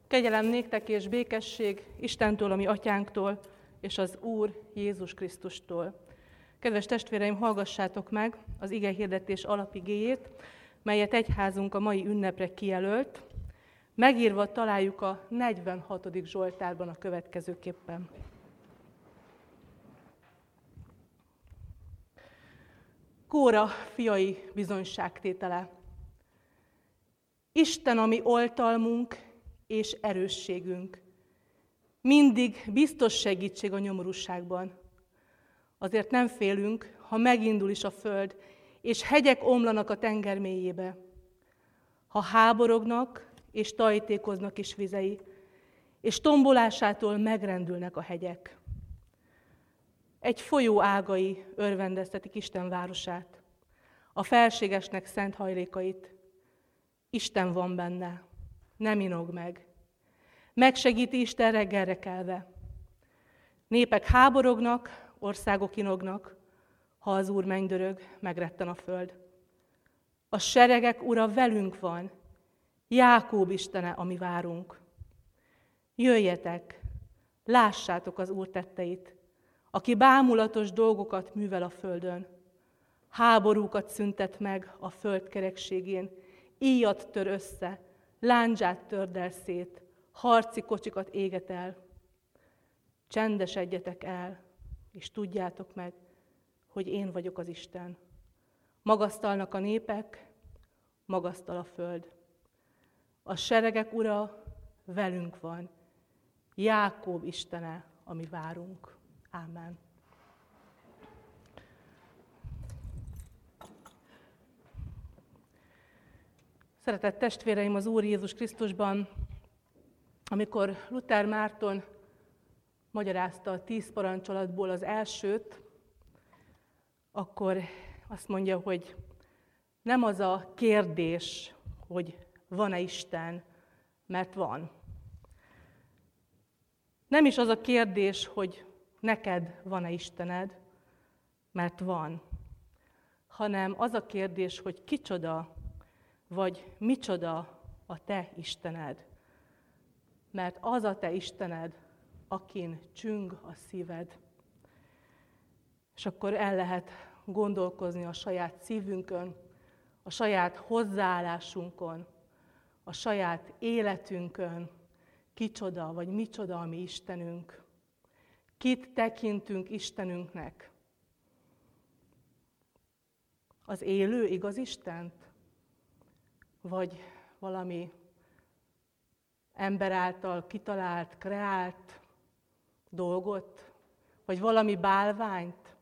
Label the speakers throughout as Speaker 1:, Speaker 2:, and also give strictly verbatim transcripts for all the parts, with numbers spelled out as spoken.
Speaker 1: Kegyelem néktek és békesség Istentől, a mi atyánktól, és az Úr Jézus Krisztustól. Kedves testvéreim, hallgassátok meg az igehirdetés alapigéjét, melyet egyházunk a mai ünnepre kijelölt. Megírva találjuk a negyvenhatodik Zsoltárban a következőképpen. Kóra fiai bizonyságtétele. Isten a mi oltalmunk és erősségünk. Mindig biztos segítség a nyomorúságban. Azért nem félünk, ha megindul is a föld, és hegyek omlanak a tenger mélyébe. Ha háborognak és tajtékoznak is vizei, és tombolásától megrendülnek a hegyek. Egy folyó ágai örvendeztetik Isten városát, a felségesnek szent hajlékait. Isten van benne, nem inog meg. Megsegíti Isten reggelre kelve. Népek háborognak, országok inognak, ha az Úr mennydörög, megretten a föld. A seregek ura velünk van, Jákób Istene, ami várunk. Jöjjetek, lássátok az Úr tetteit, aki bámulatos dolgokat művel a földön. Háborúkat szüntet meg a föld kerekségén, íjat tör össze, lándzsát tördel szét, harci kocsikat éget el. Csendesedjetek el, és tudjátok meg, hogy én vagyok az Isten. Magasztalnak a népek, magasztal a föld. A seregek ura velünk van, Jákób Istene, ami várunk. Ámen. Szeretett testvéreim az Úr Jézus Krisztusban, amikor Luther Márton magyarázta a tíz parancsolatból az elsőt, akkor azt mondja, hogy nem az a kérdés, hogy van-e Isten, mert van. Nem is az a kérdés, hogy neked van-e Istened, mert van, hanem az a kérdés, hogy kicsoda vagy micsoda a te Istened, mert az a te Istened, akin csüng a szíved. És akkor el lehet gondolkozni a saját szívünkön, a saját hozzáállásunkon, a saját életünkön, kicsoda vagy micsoda a mi Istenünk. Kit tekintünk Istenünknek? Az élő, igaz Istent? Vagy valami ember által kitalált, kreált dolgot? Vagy valami bálványt?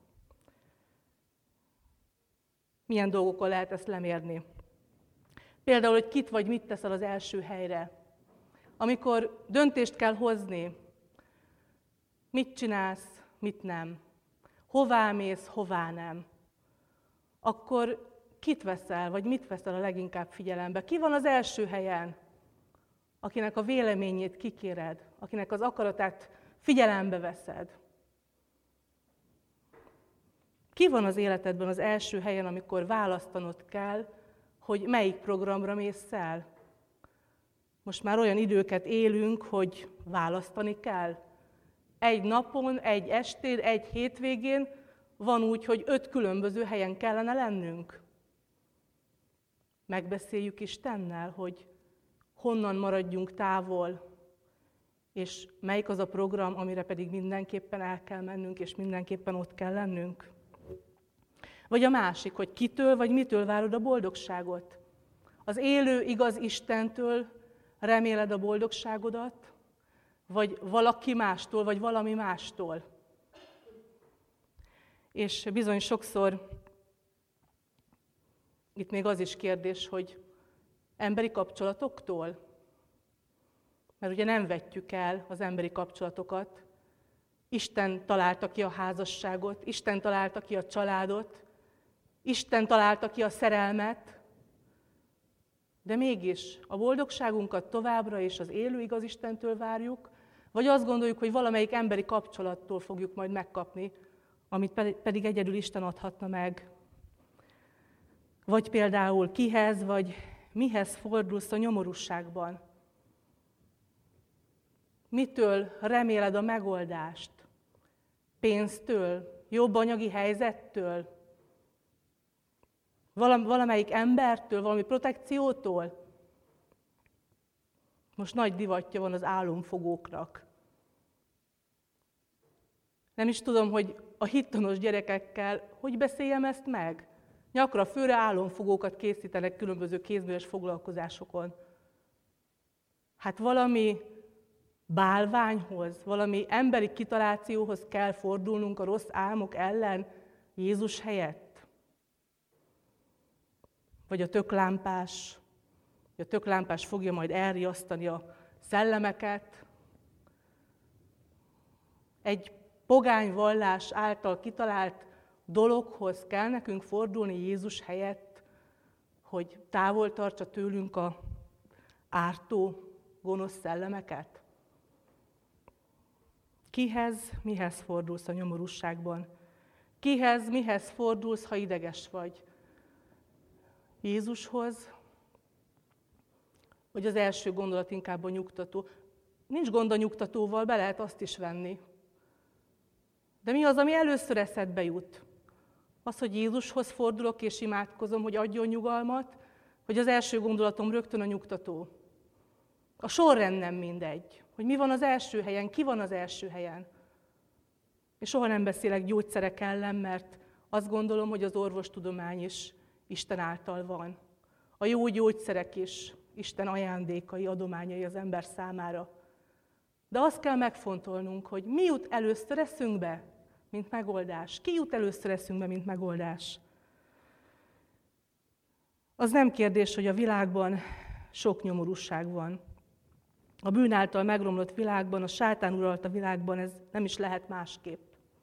Speaker 1: Milyen dolgokon lehet ezt lemérni? Például, hogy kit vagy mit teszel az első helyre. Amikor döntést kell hozni, mit csinálsz, mit nem, hová mész, hová nem, akkor kit veszel, vagy mit veszel a leginkább figyelembe? Ki van az első helyen, akinek a véleményét kikéred, akinek az akaratát figyelembe veszed? Ki van az életedben az első helyen, amikor választanod kell, hogy melyik programra mész el? Most már olyan időket élünk, hogy választani kell. Egy napon, egy estén, egy hétvégén van úgy, hogy öt különböző helyen kellene lennünk. Megbeszéljük Istennel, hogy honnan maradjunk távol, és melyik az a program, amire pedig mindenképpen el kell mennünk, és mindenképpen ott kell lennünk. Vagy a másik, hogy kitől vagy mitől várod a boldogságot. Az élő, igaz Istentől reméled a boldogságodat, vagy valaki mástól, vagy valami mástól. És bizony sokszor itt még az is kérdés, hogy emberi kapcsolatoktól? Mert ugye nem vetjük el az emberi kapcsolatokat. Isten találta ki a házasságot, Isten találta ki a családot, Isten találta ki a szerelmet, de mégis a boldogságunkat továbbra is az élő igaz Istentől várjuk, vagy azt gondoljuk, hogy valamelyik emberi kapcsolattól fogjuk majd megkapni, amit pedig egyedül Isten adhatna meg. Vagy például kihez, vagy mihez fordulsz a nyomorúságban. Mitől reméled a megoldást? Pénztől? Jobb anyagi helyzettől? Valamelyik embertől? Valami protekciótól? Most nagy divatja van az álomfogóknak. Nem is tudom, hogy a hittanos gyerekekkel hogy beszéljem ezt meg. Nyakra főre álomfogókat készítenek különböző kézműves foglalkozásokon. Hát valami bálványhoz, valami emberi kitalációhoz kell fordulnunk a rossz álmok ellen Jézus helyett? Vagy a töklámpás, a töklámpás fogja majd elriasztani a szellemeket. Egy pogány vallás által kitalált dologhoz kell nekünk fordulni Jézus helyett, hogy távol tartsa tőlünk a ártó, gonosz szellemeket? Kihez, mihez fordulsz a nyomorúságban? Kihez, mihez fordulsz, ha ideges vagy? Jézushoz? Vagy az első gondolat inkább a nyugtató? Nincs gond a nyugtatóval, be lehet azt is venni. De mi az, ami először eszedbe jut? Az, hogy Jézushoz fordulok és imádkozom, hogy adjon nyugalmat, vagy az első gondolatom rögtön a nyugtató? A sorrend nem mindegy, hogy mi van az első helyen, ki van az első helyen. És soha nem beszélek gyógyszerek ellen, mert azt gondolom, hogy az orvostudomány is Isten által van. A jó gyógyszerek is Isten ajándékai, adományai az ember számára. De azt kell megfontolnunk, hogy mi jut először eszünkbe, mint megoldás. Ki jut először eszünkbe, mint megoldás? Az nem kérdés, hogy a világban sok nyomorúság van. A bűn által megromlott világban, a sátán uralta világban ez nem is lehet másképp.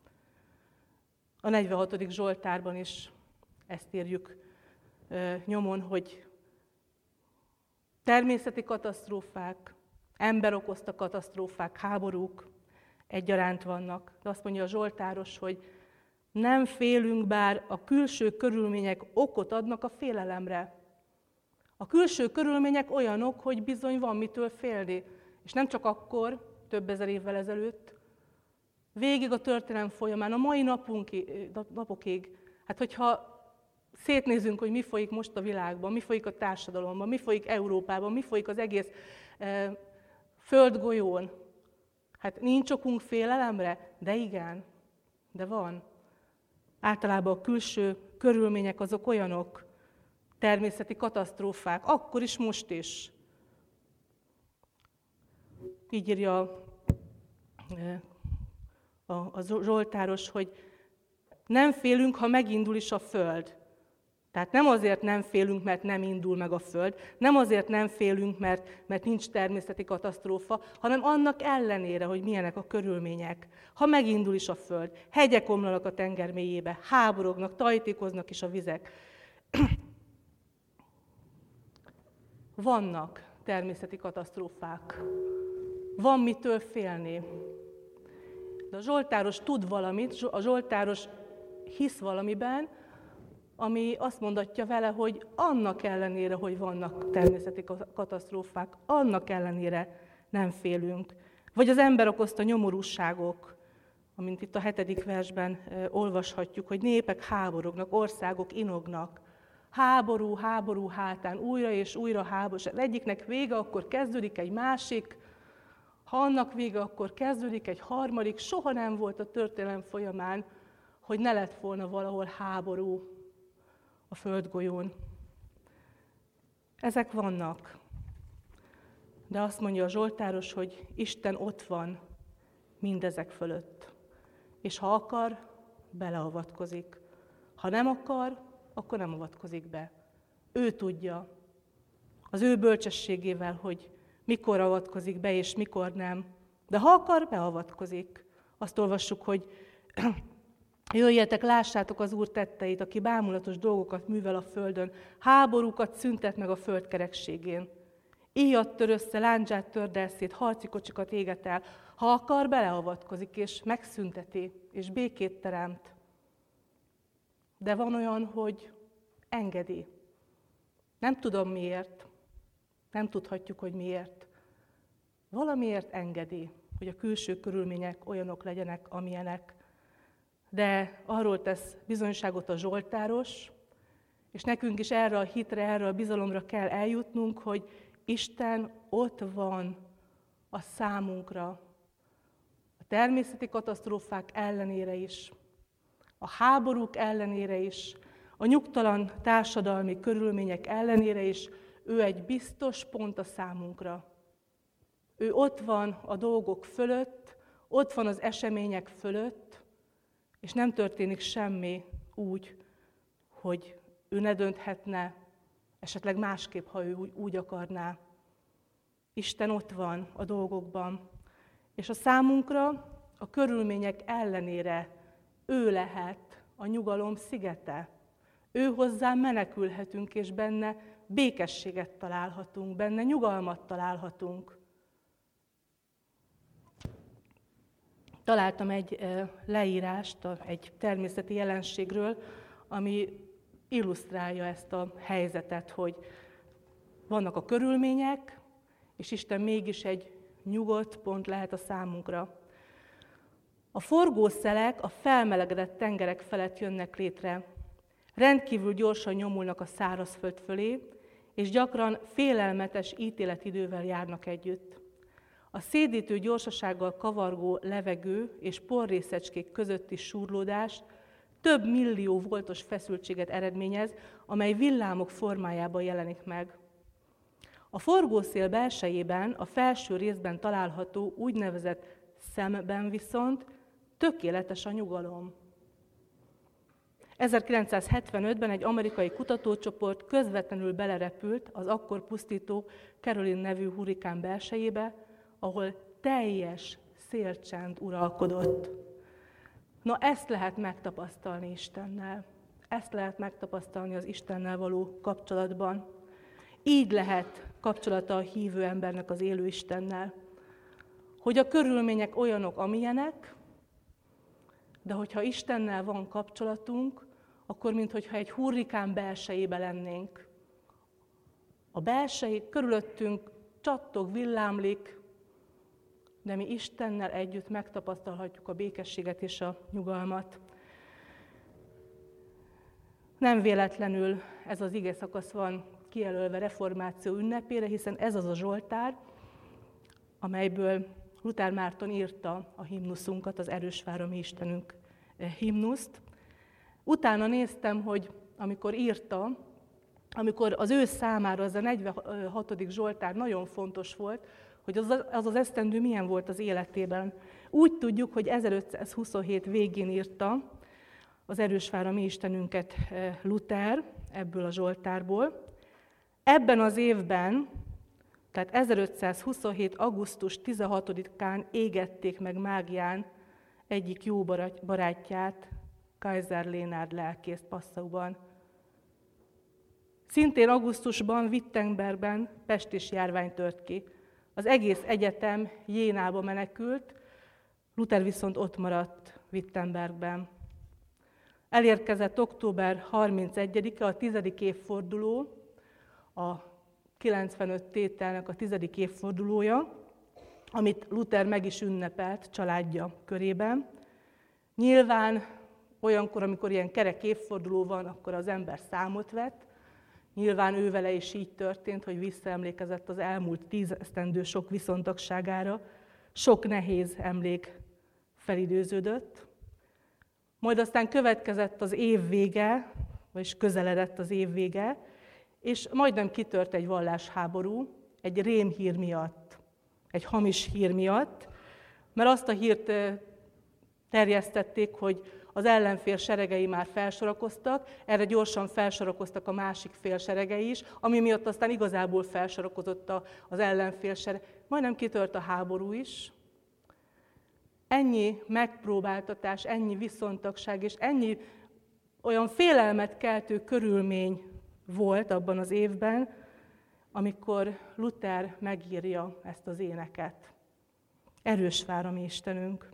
Speaker 1: A negyvenhatodik Zsoltárban is ezt írjuk e, nyomon, hogy természeti katasztrófák, ember okozta katasztrófák, háborúk egyaránt vannak. De azt mondja a Zsoltáros, hogy nem félünk, bár a külső körülmények okot adnak a félelemre. A külső körülmények olyanok, hogy bizony van mitől félni. És nem csak akkor, több ezer évvel ezelőtt, végig a történelem folyamán, a mai napunkig, napokig, hát hogyha szétnézünk, hogy mi folyik most a világban, mi folyik a társadalomban, mi folyik Európában, mi folyik az egész e, földgolyón, hát nincs okunk félelemre, de igen, de van. Általában a külső körülmények azok olyanok, természeti katasztrófák, akkor is, most is. Így írja a, a Zsoltáros, hogy nem félünk, ha megindul is a föld. Tehát nem azért nem félünk, mert nem indul meg a föld, nem azért nem félünk, mert, mert nincs természeti katasztrófa, hanem annak ellenére, hogy milyenek a körülmények. Ha megindul is a föld, hegyek omlanak a tenger mélyébe, háborognak, tajtékoznak is a vizek. Vannak természeti katasztrófák. Van mitől félni. De a Zsoltáros tud valamit, a Zsoltáros hisz valamiben, ami azt mondatja vele, hogy annak ellenére, hogy vannak természeti katasztrófák, annak ellenére nem félünk. Vagy az ember okozta nyomorúságok, amint itt a hetedik versben olvashatjuk, hogy népek háborognak, országok inognak. Háború, háború hátán, újra és újra háború. Az egyiknek vége, akkor kezdődik egy másik, ha annak vége, akkor kezdődik egy harmadik. Soha nem volt a történelem folyamán, hogy ne lett volna valahol háború a földgolyón. Ezek vannak. De azt mondja a Zsoltáros, hogy Isten ott van mindezek fölött. És ha akar, beleavatkozik. Ha nem akar, akkor nem avatkozik be. Ő tudja, az ő bölcsességével, hogy mikor avatkozik be, és mikor nem. De ha akar, beavatkozik. Azt olvassuk, hogy jöjjetek, lássátok az Úr tetteit, aki bámulatos dolgokat művel a földön, háborúkat szüntet meg a föld kerekségén. Íjat tör össze, lándzsát tör szét, harci kocsikat éget el. Ha akar, beleavatkozik, és megszünteti, és békét teremt. De van olyan, hogy engedi. Nem tudom miért. Nem tudhatjuk, hogy miért. valamiért engedi, hogy a külső körülmények olyanok legyenek, amilyenek. De arról tesz bizonyságot a zsoltáros, és nekünk is erre a hitre, erre a bizalomra kell eljutnunk, hogy Isten ott van a számunkra. A természeti katasztrófák ellenére is, a háborúk ellenére is, a nyugtalan társadalmi körülmények ellenére is, ő egy biztos pont a számunkra. Ő ott van a dolgok fölött, ott van az események fölött, és nem történik semmi úgy, hogy ő ne dönthetne, esetleg másképp, ha ő úgy, úgy akarná. Isten ott van a dolgokban, és a számunkra a körülmények ellenére ő lehet a nyugalom szigete. Ő hozzá menekülhetünk, és benne békességet találhatunk, benne nyugalmat találhatunk. Találtam egy leírást egy természeti jelenségről, ami illusztrálja ezt a helyzetet, hogy vannak a körülmények, és Isten mégis egy nyugodt pont lehet a számunkra. A forgószelek a felmelegedett tengerek felett jönnek létre. Rendkívül gyorsan nyomulnak a szárazföld fölé, és gyakran félelmetes ítéletidővel járnak együtt. A szédítő gyorsasággal kavargó levegő és porrészecskék közötti súrlódás több millió voltos feszültséget eredményez, amely villámok formájában jelenik meg. A forgószél belsejében, a felső részben található úgynevezett szemben viszont tökéletes a nyugalom. ezerkilencszázhetvenötben egy amerikai kutatócsoport közvetlenül belerepült az akkor pusztító Caroline nevű hurrikán belsejébe, ahol teljes szélcsend uralkodott. Na, ezt lehet megtapasztalni Istennel. Ezt lehet megtapasztalni az Istennel való kapcsolatban. Így lehet kapcsolata a hívő embernek az élő Istennel. Hogy a körülmények olyanok, amilyenek, de hogyha Istennel van kapcsolatunk, akkor minthogyha egy hurrikán belsejébe lennénk. A belsejé körülöttünk csattog, villámlik, de mi Istennel együtt megtapasztalhatjuk a békességet és a nyugalmat. Nem véletlenül ez az ige szakasz van kijelölve reformáció ünnepére, hiszen ez az a zsoltár, amelyből Luther Márton írta a himnuszunkat, az Erős vár a mi Istenünk himnuszt. Utána néztem, hogy amikor írta, amikor az ő számára az a negyvenhatodik zsoltár nagyon fontos volt, hogy az az, az esztendő milyen volt az életében. Úgy tudjuk, hogy ezerötszázhuszonhét végén írta az Erős vár a mi Istenünket Luther ebből a zsoltárból. Ebben az évben, tehát ezerötszázhuszonhét. augusztus tizenhatodikán égették meg Mágián egyik jó barátját, Kaiser Lénárd lelkészt Passauban. Szintén augusztusban Wittenbergben pestis járvány tört ki. Az egész egyetem Jénába menekült, Luther viszont ott maradt Wittenbergben. Elérkezett október harmincegyedike, a tizedik évforduló, a kilencvenöt tételnek a tizedik évfordulója, amit Luther meg is ünnepelt családja körében. Nyilván olyankor, amikor ilyen kerek évforduló van, akkor az ember számot vett. Nyilván ő vele is így történt, hogy visszaemlékezett az elmúlt tíz esztendő sok viszontagságára. Sok nehéz emlék felidőződött. Majd aztán következett az év vége, vagyis közeledett az év vége, és majdnem kitört egy vallásháború, egy rémhír miatt, egy hamis hír miatt, mert azt a hírt terjesztették, hogy az ellenfél seregei már felsorakoztak, erre gyorsan felsorakoztak a másik fél seregei is, ami miatt aztán igazából felsorakozott az ellenfél sereg. Majdnem kitört a háború is. Ennyi megpróbáltatás, ennyi viszontagság és ennyi olyan félelmet keltő körülmény volt abban az évben, amikor Luther megírja ezt az éneket. Erős vár a mi Istenünk.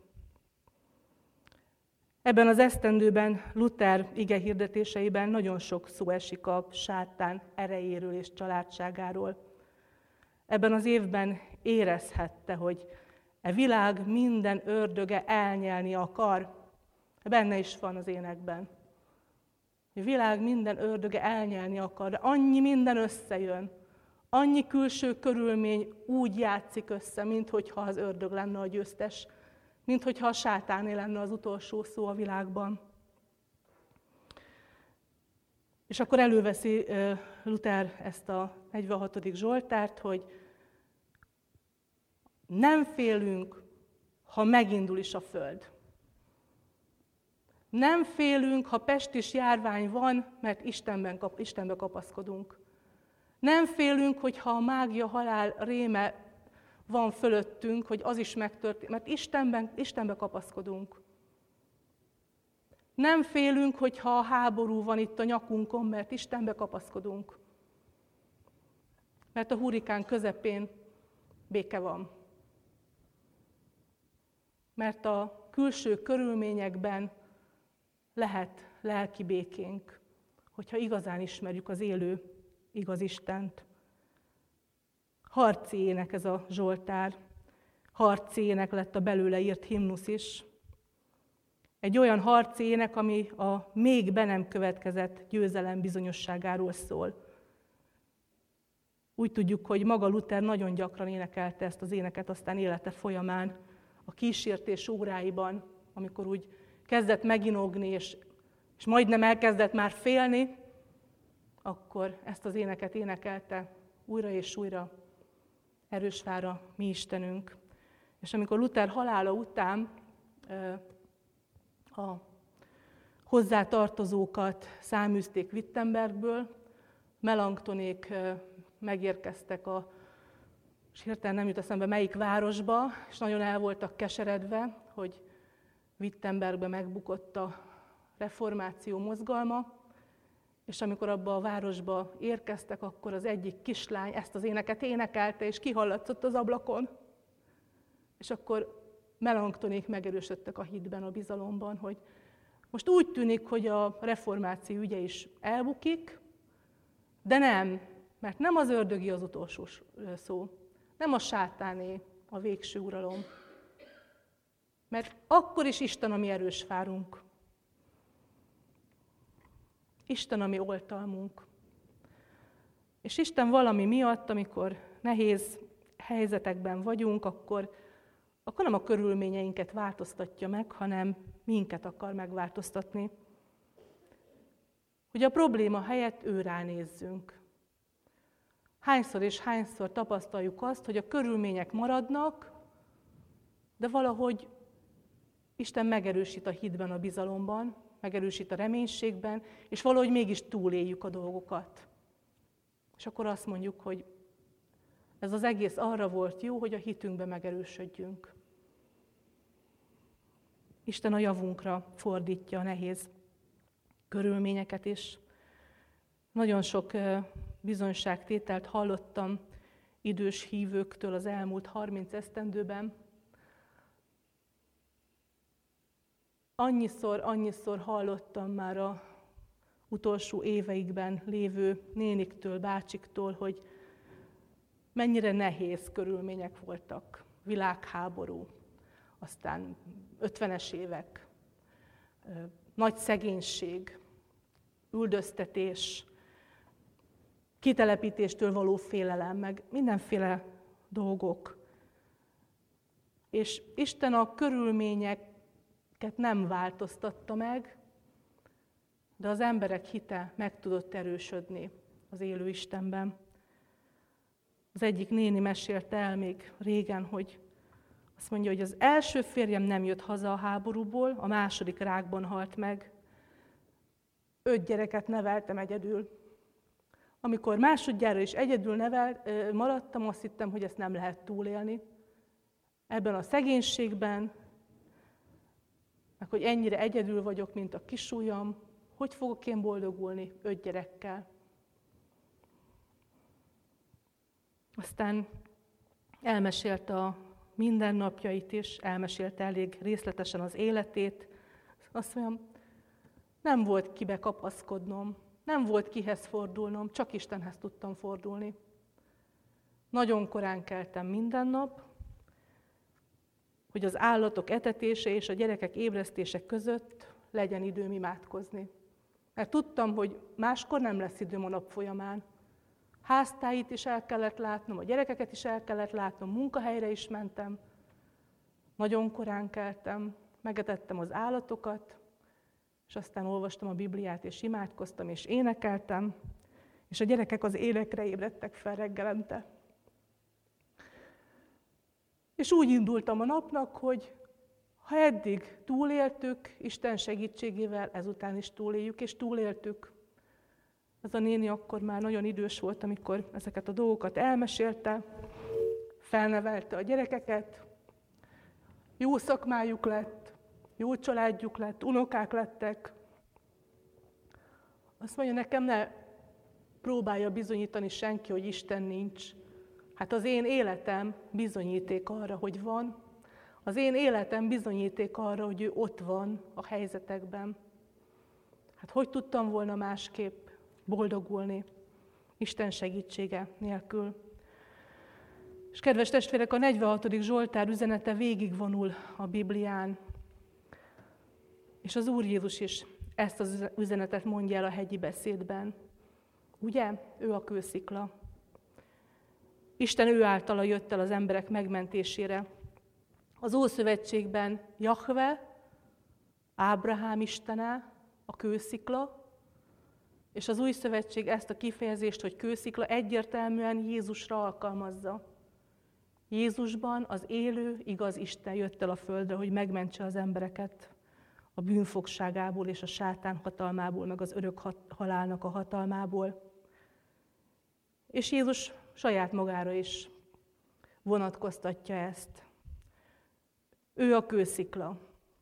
Speaker 1: Ebben az esztendőben Luther ige hirdetéseiben nagyon sok szó esik a sátán erejéről és családságáról. Ebben az évben érezhette, hogy e világ minden ördöge elnyelni akar. Benne is van az énekben. A világ minden ördöge elnyelni akar, de annyi minden összejön. Annyi külső körülmény úgy játszik össze, minthogyha az ördög lenne a győztes, minthogyha a sátáné lenne az utolsó szó a világban. És akkor előveszi Luther ezt a negyvenhatodik Zsoltárt, hogy nem félünk, ha megindul is a föld. Nem félünk, ha pestis járvány van, mert Istenben, Istenbe kapaszkodunk. Nem félünk, hogyha a mágia halál réme van fölöttünk, hogy az is megtörtént, mert Istenben, Istenbe kapaszkodunk. Nem félünk, hogyha a háború van itt a nyakunkon, mert Istenbe kapaszkodunk. Mert a hurrikán közepén béke van. Mert a külső körülményekben lehet lelki békénk, hogyha igazán ismerjük az élő, igaz Istent. Harci ének ez a Zsoltár. Harci ének lett a belőle írt himnusz is. Egy olyan harci ének, ami a még be nem következett győzelem bizonyosságáról szól. Úgy tudjuk, hogy maga Luther nagyon gyakran énekelte ezt az éneket, aztán élete folyamán, a kísértés óráiban, amikor úgy kezdett meginogni, és, és majdnem elkezdett már félni, akkor ezt az éneket énekelte újra és újra, erős vár a mi Istenünk. És amikor Luther halála után a hozzátartozókat száműzték Wittenbergből, Melanchtonék megérkeztek a, és hirtelen nem jut eszembe melyik városba, és nagyon el voltak keseredve, hogy Wittenbergbe megbukott a reformáció mozgalma, és amikor abba a városba érkeztek, akkor az egyik kislány ezt az éneket énekelte, és kihallatszott az ablakon. És akkor Melanchtonék megerősödtek a hitben, a bizalomban, hogy most úgy tűnik, hogy a reformáció ügye is elbukik, de nem, mert nem az ördögi az utolsó szó, nem a sátáné a végső uralom. Mert akkor is Isten a mi erős fárunk. Isten a mi oltalmunk. És Isten valami miatt, amikor nehéz helyzetekben vagyunk, akkor, akkor nem a körülményeinket változtatja meg, hanem minket akar megváltoztatni. Hogy a probléma helyett ő ránézzünk. Hányszor és hányszor tapasztaljuk azt, hogy a körülmények maradnak, de valahogy Isten megerősít a hitben, a bizalomban, megerősít a reménységben, és valahogy mégis túléljük a dolgokat. És akkor azt mondjuk, hogy ez az egész arra volt jó, hogy a hitünkbe megerősödjünk. Isten a javunkra fordítja a nehéz körülményeket is. Nagyon sok bizonyságtételt hallottam idős hívőktől az elmúlt harminc esztendőben. Annyiszor, annyiszor hallottam már az utolsó éveikben lévő néniktől, bácsiktól, hogy mennyire nehéz körülmények voltak. Világháború, aztán ötvenes évek, nagy szegénység, üldöztetés, kitelepítéstől való félelem, meg mindenféle dolgok. És Isten a körülményeket nem változtatta meg, de az emberek hite meg tudott erősödni az élő Istenben. Az egyik néni mesélte el még régen, hogy azt mondja, hogy az első férjem nem jött haza a háborúból, a második rákban halt meg. Öt gyereket neveltem egyedül. Amikor másodjára is egyedül nevel, maradtam, azt hittem, hogy ezt nem lehet túlélni. Ebben a szegénységben, meg hogy ennyire egyedül vagyok, mint a kisujjam, hogy fogok én boldogulni öt gyerekkel? Aztán elmesélte a mindennapjait is, elmesélte elég részletesen az életét. Azt mondjam, nem volt kibe kapaszkodnom, nem volt kihez fordulnom, csak Istenhez tudtam fordulni. Nagyon korán keltem minden nap, hogy az állatok etetése és a gyerekek ébresztése között legyen időm imádkozni. Mert tudtam, hogy máskor nem lesz időm a nap folyamán. Háztáit is el kellett látnom, a gyerekeket is el kellett látnom, munkahelyre is mentem. Nagyon korán keltem, megetettem az állatokat, és aztán olvastam a Bibliát, és imádkoztam, és énekeltem, és a gyerekek az énekre ébredtek fel reggelente. És úgy indultam a napnak, hogy ha eddig túléltük, Isten segítségével ezután is túléljük, és túléltük. Ez a néni akkor már nagyon idős volt, amikor ezeket a dolgokat elmesélte, felnevelte a gyerekeket, jó szakmájuk lett, jó családjuk lett, unokák lettek. Azt mondja, nekem ne próbálja bizonyítani senki, hogy Isten nincs. Hát az én életem bizonyíték arra, hogy van. Az én életem bizonyíték arra, hogy ő ott van a helyzetekben. Hát hogy tudtam volna másképp boldogulni Isten segítsége nélkül? És kedves testvérek, a negyvenhatodik Zsoltár üzenete végigvonul a Biblián. És az Úr Jézus is ezt az üzenetet mondja el a hegyi beszédben. Ugye? Ő a kőszikla. Isten ő általa jött el az emberek megmentésére. Az Ószövetségben Jahve, Ábrahám istene, a kőszikla, és az Új Szövetség ezt a kifejezést, hogy kőszikla, egyértelműen Jézusra alkalmazza. Jézusban az élő, igaz Isten jött el a földre, hogy megmentse az embereket a bűnfogságából és a sátán hatalmából, meg az örök halálnak a hatalmából. És Jézus saját magára is vonatkoztatja ezt. Ő a kőszikla.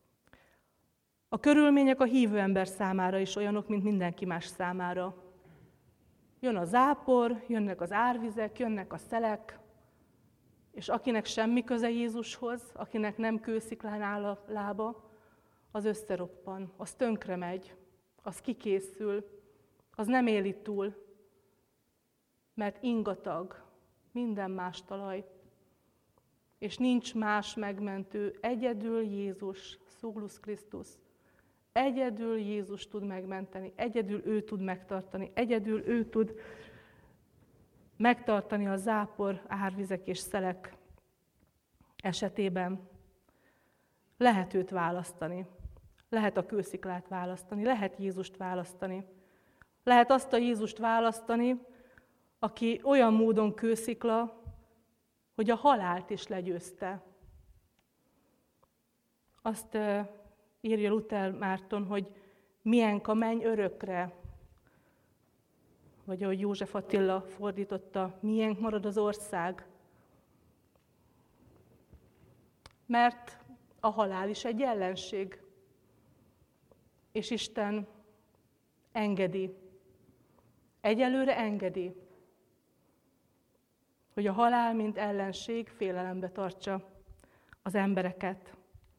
Speaker 1: A körülmények a hívő ember számára is olyanok, mint mindenki más számára. Jön a zápor, jönnek az árvizek, jönnek a szelek, és akinek semmi köze Jézushoz, akinek nem kősziklán áll a lába, az összeroppan, az tönkre megy, az kikészül, az nem éli túl, mert ingatag minden más talaj, és nincs más megmentő, egyedül Jézus, Szólusz Krisztus. Egyedül Jézus tud megmenteni, egyedül ő tud megtartani, egyedül ő tud megtartani a zápor, árvizek és szelek esetében. Lehet őt választani, lehet a kősziklát választani, lehet Jézust választani. Lehet azt a Jézust választani, aki olyan módon kőszikla, hogy a halált is legyőzte. Azt írja Luther Márton, hogy milyenk a menny örökre, vagy ahogy József Attila fordította, milyenk marad az ország. Mert a halál is egy ellenség, és Isten engedi, egyelőre engedi, hogy a halál, mint ellenség félelembe tartsa az embereket.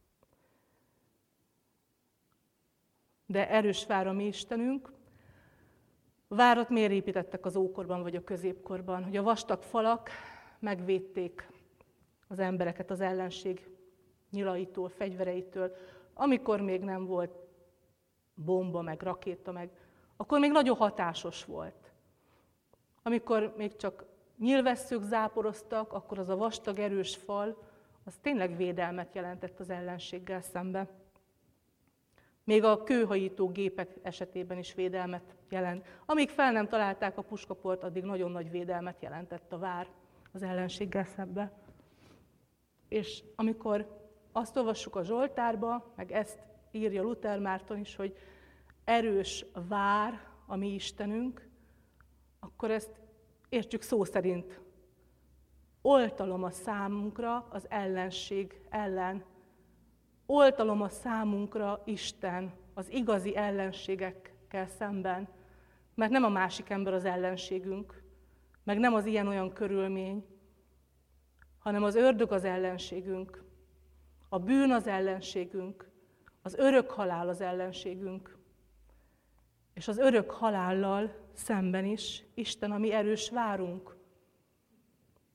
Speaker 1: De erős vár a mi Istenünk. A várat miért építettek az ókorban vagy a középkorban? Hogy a vastag falak megvédték az embereket az ellenség nyilaitól, fegyvereitől. Amikor még nem volt bomba, meg rakéta, meg, akkor még nagyon hatásos volt. Amikor még csak nyilvesszők záporoztak, akkor az a vastag, erős fal, az tényleg védelmet jelentett az ellenséggel szemben. Még a kőhajító gépek esetében is védelmet jelent. Amíg fel nem találták a puskaport, addig nagyon nagy védelmet jelentett a vár az ellenséggel szemben. És amikor azt olvassuk a Zsoltárba, meg ezt írja Luther Márton is, hogy erős vár a mi Istenünk, akkor ezt értsük szó szerint. Oltalom a számunkra az ellenség ellen. Oltalom a számunkra Isten az igazi ellenségekkel szemben, mert nem a másik ember az ellenségünk, meg nem az ilyen-olyan körülmény, hanem az ördög az ellenségünk, a bűn az ellenségünk, az örök halál az ellenségünk, és az örök halállal szemben is Isten a mi erős várunk.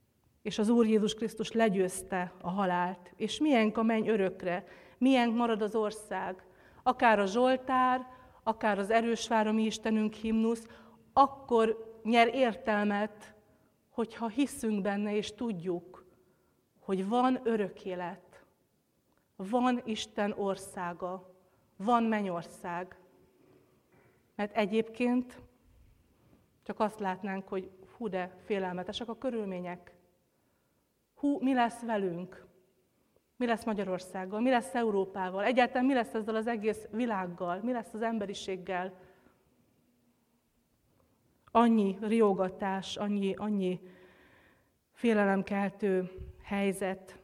Speaker 1: és az Úr Jézus Krisztus legyőzte a halált, és milyenk a menny örökre, milyenk marad az ország, akár a Zsoltár, akár az Erős vár a mi Istenünk himnusz, akkor nyer értelmet, hogyha hiszünk benne, és tudjuk, hogy van örök élet, van Isten országa, van mennyország. Mert egyébként csak azt látnánk, hogy hú, de félelmetesek a körülmények. Hú, mi lesz velünk? Mi lesz Magyarországgal? Mi lesz Európával? Egyáltalán mi lesz ezzel az egész világgal? Mi lesz az emberiséggel? Annyi riogatás, annyi, annyi félelemkeltő helyzet.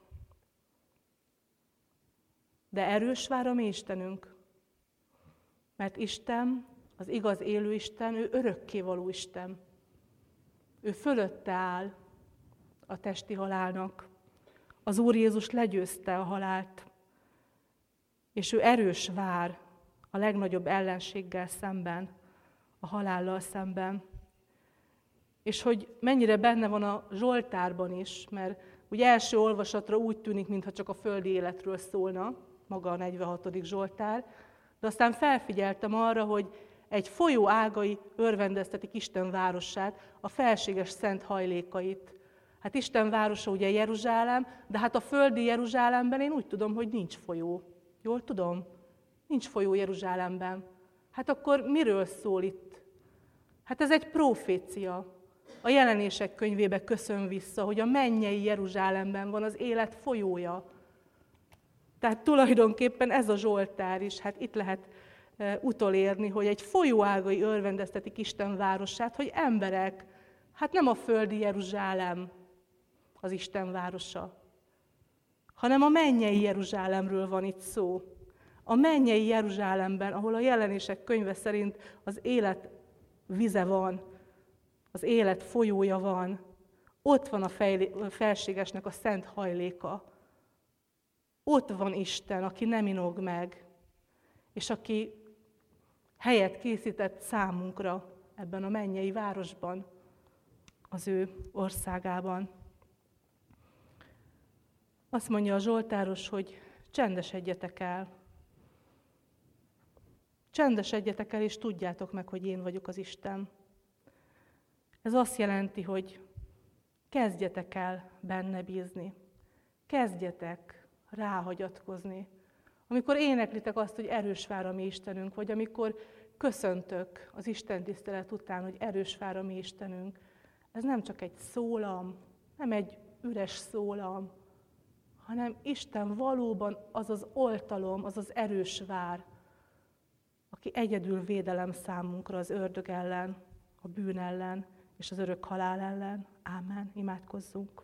Speaker 1: De erős vár a mi Istenünk. Mert Isten, az igaz élő Isten, ő örökkévaló Isten. Ő fölötte áll a testi halálnak. Az Úr Jézus legyőzte a halált, és ő erős vár a legnagyobb ellenséggel szemben, a halállal szemben. És hogy mennyire benne van a Zsoltárban is, mert ugye első olvasatra úgy tűnik, mintha csak a földi életről szólna, maga a negyvenhatodik Zsoltár, de aztán felfigyeltem arra, hogy egy folyó ágai örvendeztetik Isten városát, a felséges szent hajlékait. Hát Isten városa ugye Jeruzsálem, de hát a földi Jeruzsálemben én úgy tudom, hogy nincs folyó. Jól tudom? Nincs folyó Jeruzsálemben. Hát akkor miről szól itt? Hát ez egy profécia. A Jelenések könyvébe köszön vissza, hogy a mennyei Jeruzsálemben van az élet folyója. Tehát tulajdonképpen ez a Zsoltár is, hát itt lehet e, utolérni, hogy egy folyóágai örvendeztetik Isten városát, hogy emberek, hát nem a földi Jeruzsálem az Isten városa, hanem a mennyei Jeruzsálemről van itt szó. A mennyei Jeruzsálemben, ahol a Jelenések könyve szerint az élet vize van, az élet folyója van, ott van a felségesnek a szent hajléka. Ott van Isten, aki nem inog meg, és aki helyet készített számunkra ebben a mennyei városban, az ő országában. Azt mondja a Zsoltáros, hogy csendesedjetek el. Csendesedjetek el, és tudjátok meg, hogy én vagyok az Isten. Ez azt jelenti, hogy kezdjetek el benne bízni. Kezdjetek ráhagyatkozni. Amikor éneklitek azt, hogy erős vár a mi Istenünk, vagy amikor köszöntök az Isten tisztelet után, hogy erős vár a mi Istenünk, ez nem csak egy szólam, nem egy üres szólam, hanem Isten valóban az az oltalom, az az erős vár, aki egyedül védelem számunkra az ördög ellen, a bűn ellen és az örök halál ellen. Ámen. Imádkozzunk.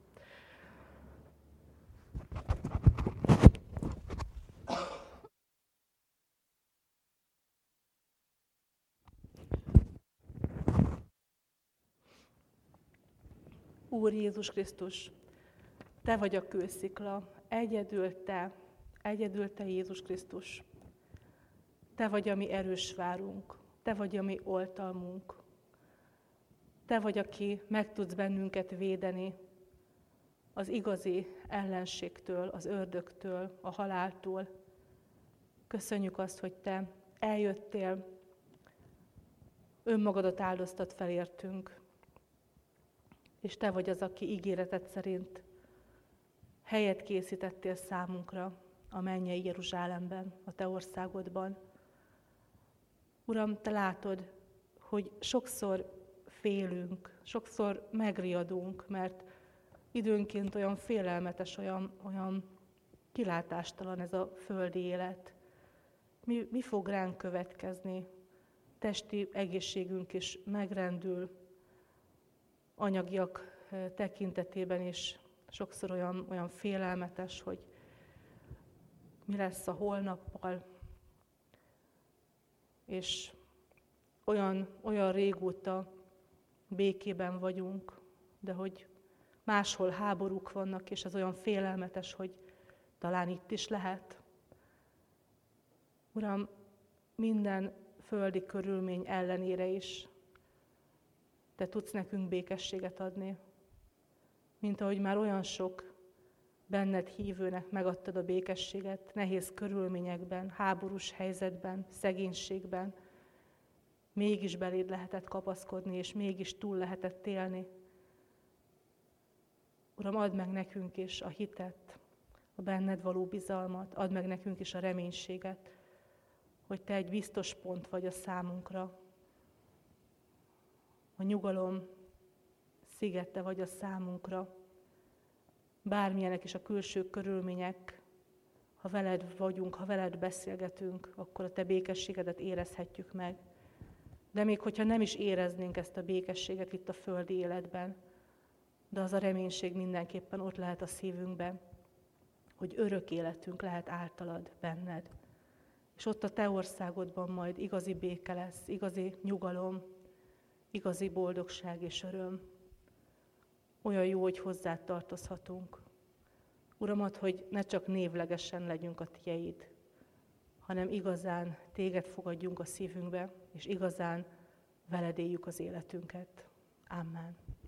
Speaker 1: Úr Jézus Krisztus, Te vagy a kőszikla, egyedül Te, egyedül Te Jézus Krisztus. Te vagy a mi erős várunk, Te vagy a mi oltalmunk. Te vagy, aki meg tudsz bennünket védeni az igazi ellenségtől, az ördögtől, a haláltól. Köszönjük azt, hogy Te eljöttél, önmagadat áldoztat fel értünk, és Te vagy az, aki ígéreted szerint helyet készítettél számunkra a mennyei Jeruzsálemben, a Te országodban. Uram, Te látod, hogy sokszor félünk, sokszor megriadunk, mert időnként olyan félelmetes, olyan, olyan kilátástalan ez a földi élet. Mi, mi fog ránk következni? Testi egészségünk is megrendül, anyagiak tekintetében is sokszor olyan, olyan félelmetes, hogy mi lesz a holnappal, és olyan, olyan régóta békében vagyunk, de hogy máshol háborúk vannak, és ez olyan félelmetes, hogy talán itt is lehet. Uram, minden földi körülmény ellenére is Te tudsz nekünk békességet adni. mint ahogy már olyan sok benned hívőnek megadtad a békességet, nehéz körülményekben, háborús helyzetben, szegénységben, mégis beléd lehetett kapaszkodni, és mégis túl lehetett élni. Uram, add meg nekünk is a hitet, a benned való bizalmat, add meg nekünk is a reménységet, hogy Te egy biztos pont vagy a számunkra. A nyugalom szigete vagy a számunkra. Bármilyenek is a külső körülmények, ha veled vagyunk, ha veled beszélgetünk, akkor a Te békességedet érezhetjük meg. De még hogyha nem is éreznénk ezt a békességet itt a földi életben, de az a reménység mindenképpen ott lehet a szívünkben, hogy örök életünk lehet általad, benned. És ott a Te országodban majd igazi béke lesz, igazi nyugalom, igazi boldogság és öröm. Olyan jó, hogy hozzád tartozhatunk. Uram, add, hogy ne csak névlegesen legyünk a Tieid, hanem igazán Téged fogadjunk a szívünkbe, és igazán veled éljük az életünket. Amen.